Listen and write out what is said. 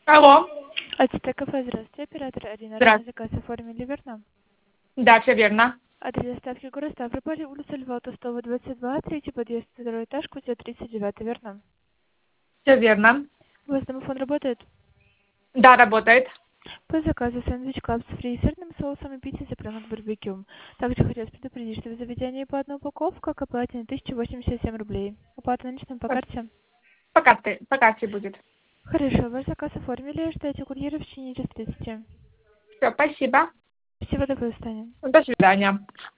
Алло. АТТ кафе, здравствуйте. Оператор Арина. Ранее Здравствуйте. заказ оформили, верно? Да, все верно. Адрес доставки город Ставрополь, улица Льва Толстого, 22, третий подъезд, второй этаж, квартира 39, верно? Все верно. У вас домофон работает? Да, работает. По заказу сэндвич клаб с фри, сырным соусом и пиццей цыпленок барбекю. Также хотелось предупредить, что в заведении по одной упаковке к оплате на 1087 рублей. Оплата наличными по карте? По карте будет. Хорошо, ваш заказ оформили, ждайте курьера в течение часа 30. Все, спасибо. Всего доброго, до свидания. До свидания.